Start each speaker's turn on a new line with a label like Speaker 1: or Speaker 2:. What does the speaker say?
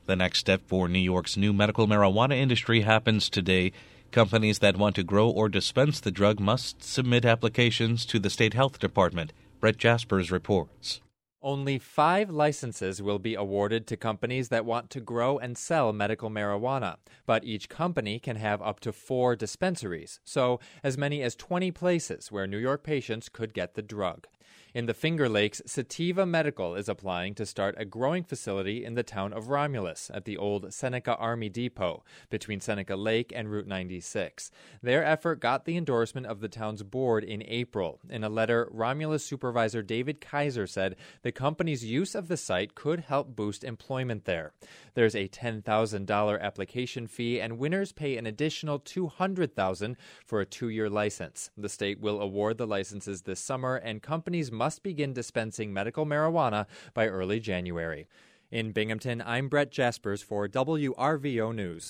Speaker 1: The next step for New York's new medical marijuana industry happens today. Companies that want to grow or dispense the drug must submit applications to the state health department. Brett Jaspers reports.
Speaker 2: Only 5 licenses will be awarded to companies that want to grow and sell medical marijuana, but each company can have up to 4 dispensaries, so as many as 20 places where New York patients could get the drug. In the Finger Lakes, Sativa Medical is applying to start a growing facility in the town of Romulus at the old Seneca Army Depot between Seneca Lake and Route 96. Their effort got the endorsement of the town's board in April. In a letter, Romulus supervisor David Kaiser said the company's use of the site could help boost employment there. There's a $10,000 application fee, and winners pay an additional $200,000 for a 2-year license. The state will award the licenses this summer, and companies must begin dispensing medical marijuana by early January. In Binghamton, I'm Brett Jaspers for WRVO News.